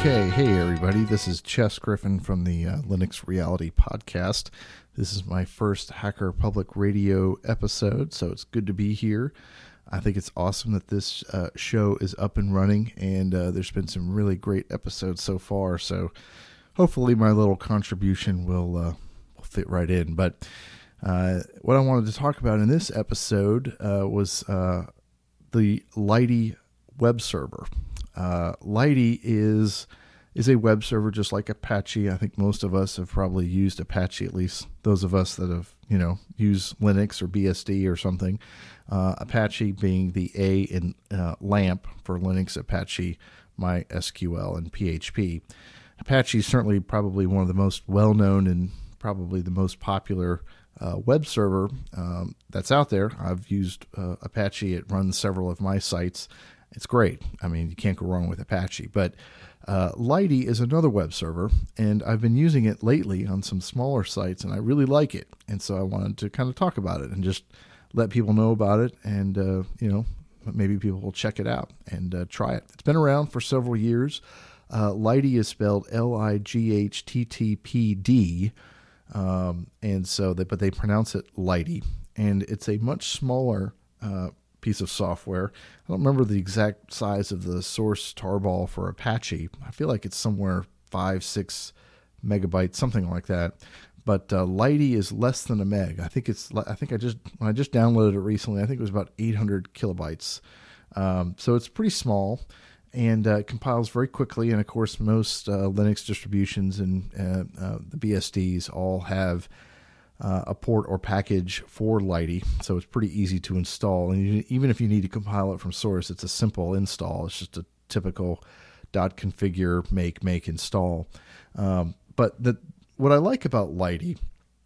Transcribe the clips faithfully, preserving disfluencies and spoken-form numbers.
Okay, hey everybody, this is Chess Griffin from the uh, Linux Reality Podcast. This is my first Hacker Public Radio episode, so it's good to be here. I think it's awesome that this uh, show is up and running, and uh, there's been some really great episodes so far, so hopefully my little contribution will, uh, will fit right in. But uh, what I wanted to talk about in this episode uh, was uh, the Lighty web server. Uh, Lighty is is a web server just like Apache. I think most of us have probably used Apache, at least those of us that have, you know, used Linux or B S D or something. Uh, Apache being the A in uh, LAMP for Linux, Apache, MySQL, and P H P. Apache is certainly probably one of the most well-known and probably the most popular uh, web server um, that's out there. I've used uh, Apache. It runs several of my sites. It's great. I mean, you can't go wrong with Apache. But uh, Lighty is another web server, and I've been using it lately on some smaller sites, and I really like it. And so I wanted to kind of talk about it and just let people know about it, and uh, you know, maybe people will check it out and uh, try it. It's been around for several years. Uh, Lighty is spelled L I G H T T P D, um, and so they, but they pronounce it Lighty, and it's a much smaller uh, piece of software. I don't remember the exact size of the source tarball for Apache. I feel like it's somewhere five, six megabytes, something like that. But uh, Lighty is less than a meg. I think it's. I think I just when I just downloaded it recently, I think it was about eight hundred kilobytes. Um, so it's pretty small, and uh, it compiles very quickly. And of course, most uh, Linux distributions and uh, uh, the B S Ds all have Uh, a port or package for Lighty, so it's pretty easy to install. And you, even if you need to compile it from source, it's a simple install. It's just a typical .configure, make, make, install. Um, but the, what I like about Lighty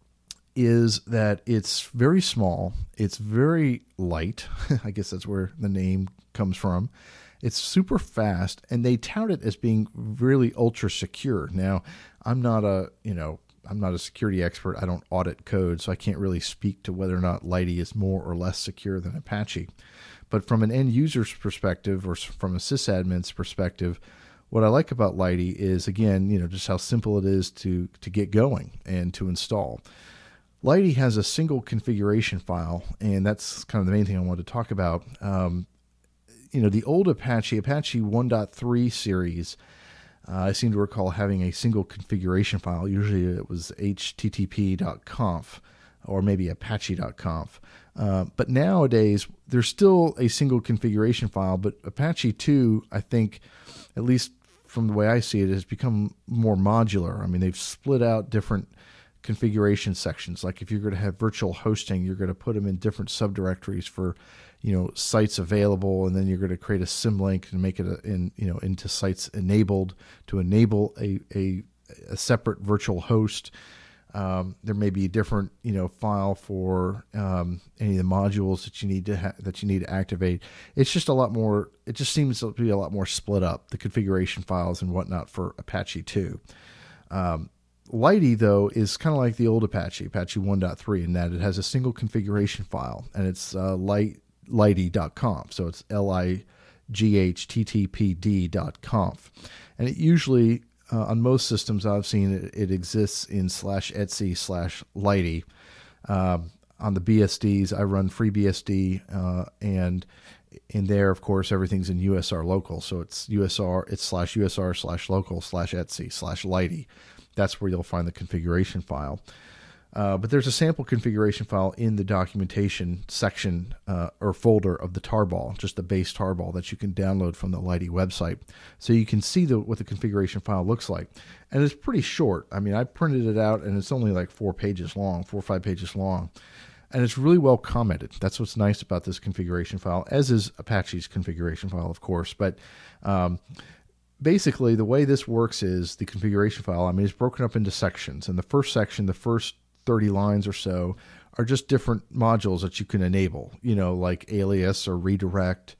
is that it's very small. It's very light. I guess that's where the name comes from. It's super fast, and they tout it as being really ultra secure. Now, I'm not a, you know, I'm not a security expert. I don't audit code, so I can't really speak to whether or not Lighty is more or less secure than Apache. But from an end user's perspective, or from a sysadmin's perspective, what I like about Lighty is, again, you know, just how simple it is to to get going and to install. Lighty has a single configuration file, and that's kind of the main thing I wanted to talk about. Um, you know, the old Apache, Apache one point three series, Uh, I seem to recall having a single configuration file. Usually it was H T T P dot conf or maybe Apache dot conf. Uh, but nowadays, there's still a single configuration file, but Apache two, I think, at least from the way I see it, has become more modular. I mean, they've split out different configuration sections. Like if you're going to have virtual hosting, you're going to put them in different subdirectories for, you know, sites available, and then you're going to create a symlink and make it a, in, you know, into sites enabled to enable a, a, a separate virtual host. Um, there may be a different, you know, file for um, any of the modules that you need to ha- that you need to activate. It's just a lot more. It just seems to be a lot more split up, the configuration files and whatnot for Apache two. Um, Lighty, though, is kind of like the old Apache, Apache one point three, in that it has a single configuration file, and it's uh, light. Lighty dot conf, so it's L I G H T T P D dot conf, and it usually uh, on most systems I've seen it, it exists in slash etc slash Lighty. Um, on the B S Ds, I run FreeBSD, uh, and in there, of course, everything's in U S R local, so it's U S R, it's slash U S R slash local slash etc slash Lighty. That's where you'll find the configuration file. Uh, but there's a sample configuration file in the documentation section uh, or folder of the tarball, just the base tarball that you can download from the Lighty website. So you can see the, what the configuration file looks like. And it's pretty short. I mean, I printed it out, and it's only like four pages long, four or five pages long. And it's really well commented. That's what's nice about this configuration file, as is Apache's configuration file, of course. But um, basically, the way this works is the configuration file, I mean, it's broken up into sections. And the first section, the first thirty lines or so, are just different modules that you can enable, you know, like alias or redirect,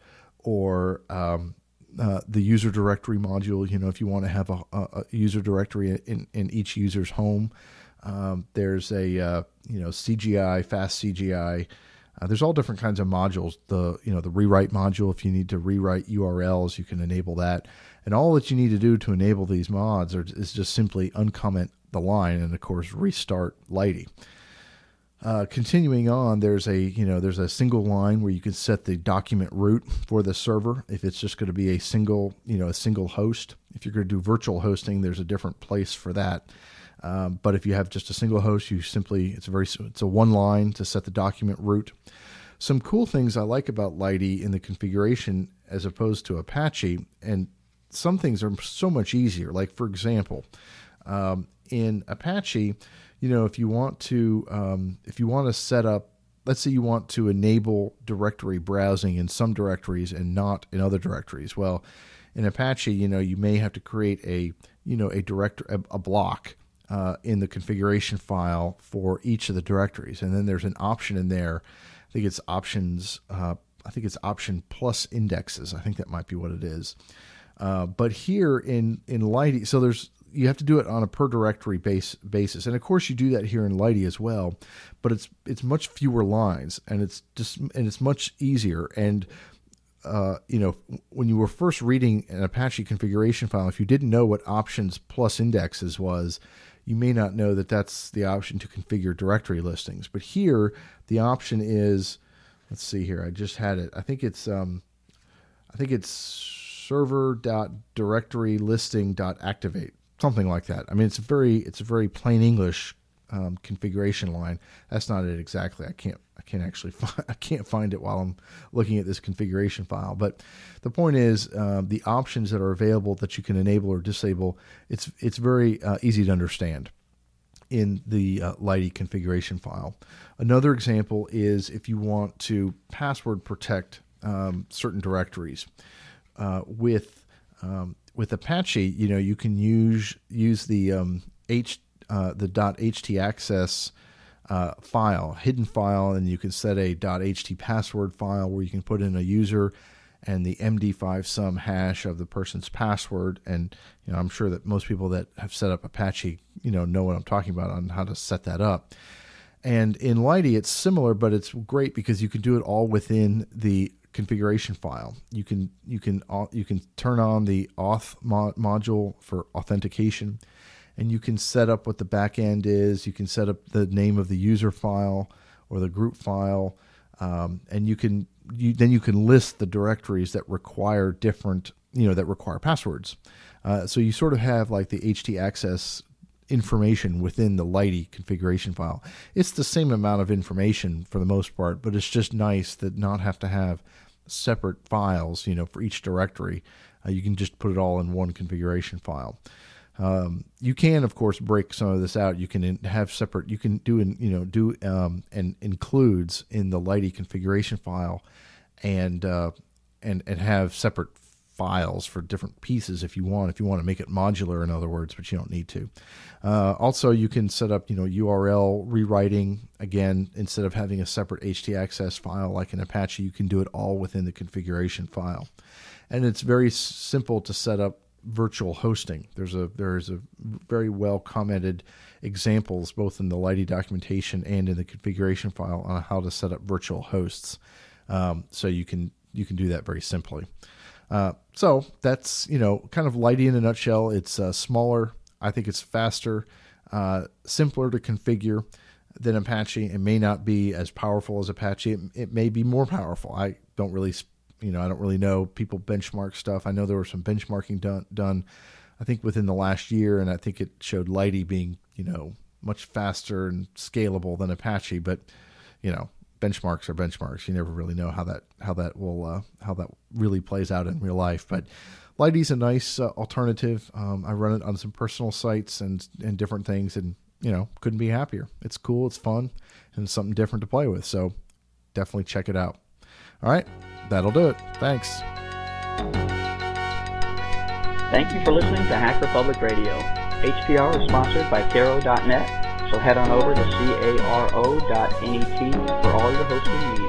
or um, uh, the user directory module. You know, if you want to have a, a user directory in, in each user's home, um, there's a, uh, you know, C G I, fast C G I, Uh, there's all different kinds of modules. The you know the rewrite module, if you need to rewrite U R Ls, you can enable that. And all that you need to do to enable these mods are, is just simply uncomment the line and, of course, restart Lighty. Uh, continuing on, there's a you know there's a single line where you can set the document root for the server. If it's just going to be a single you know a single host, if you're going to do virtual hosting, there's a different place for that. Um, but if you have just a single host, you simply it's a very it's a one line to set the document root. Some cool things I like about Lighty in the configuration as opposed to Apache, and some things are so much easier. Like for example, um, in Apache, you know, if you want to, um, if you want to set up, let's say you want to enable directory browsing in some directories and not in other directories. Well, in Apache, you know, you may have to create a, you know, a director, a, a block uh, in the configuration file for each of the directories, and then there's an option in there. I think it's options. Uh, I think it's option plus indexes. I think that might be what it is. Uh, but here in in Lighty, so there's you have to do it on a per directory base basis, and of course you do that here in Lighty as well. But it's it's much fewer lines, and it's just and it's much easier. And uh, you know, when you were first reading an Apache configuration file, if you didn't know what options plus indexes was, you may not know that that's the option to configure directory listings. But here, the option is, let's see here. I just had it. I think it's um, I think it's server.directorylisting.activate, something like that. I mean, it's a very it's a very plain English um, configuration line. That's not it exactly. I can't I can't actually find, I can't find it while I'm looking at this configuration file. But the point is, uh, the options that are available that you can enable or disable, it's it's very uh, easy to understand in the uh, Lighty configuration file. Another example is if you want to password protect um, certain directories. Uh, with um, with Apache, you know, you can use use the um, H uh, the .htaccess uh, file, hidden file, and you can set a .ht password file where you can put in a user and the M D five sum hash of the person's password. And you know, I'm sure that most people that have set up Apache, you know, know what I'm talking about on how to set that up. And in Lighty, it's similar, but it's great because you can do it all within the configuration file. You can you can you can turn on the auth mod module for authentication, and you can set up what the backend is. You can set up the name of the user file or the group file, um, and you can you then you can list the directories that require different you know that require passwords. Uh, so you sort of have like the htaccess information within the Lighty configuration file. It's the same amount of information for the most part, but it's just nice to not have to have separate files, you know, for each directory. Uh, you can just put it all in one configuration file. Um, you can, of course, break some of this out. You can in, have separate. You can do, in, you know, do um, and includes in the Lighty configuration file, and uh, and and have separate files for different pieces if you want, if you want to make it modular, in other words, but you don't need to. Uh, also, you can set up, you know, U R L rewriting. Again, instead of having a separate htaccess file like in Apache, you can do it all within the configuration file. And it's very simple to set up virtual hosting. There's a there's a very well commented examples both in the Lighty documentation and in the configuration file on how to set up virtual hosts. Um, so you can you can do that very simply. Uh, so that's, you know, kind of Lighty in a nutshell. It's uh, smaller. I think it's faster, uh, simpler to configure than Apache. It may not be as powerful as Apache. It, it may be more powerful. I don't really, you know, I don't really know. People benchmark stuff. I know there was some benchmarking done, done, I think within the last year, and I think it showed Lighty being, you know, much faster and scalable than Apache. But, you know, benchmarks are benchmarks. You never really know how that how that will uh, how that really plays out in real life. But Lighty's a nice uh, alternative. Um, I run it on some personal sites and and different things, and you know, couldn't be happier. It's cool, it's fun, and it's something different to play with. So definitely check it out. All right, that'll do it. Thanks. Thank you for listening to Hacker Public Radio. H P R is sponsored by Caro dot net. So head on over to caro dot net for all your hosting needs.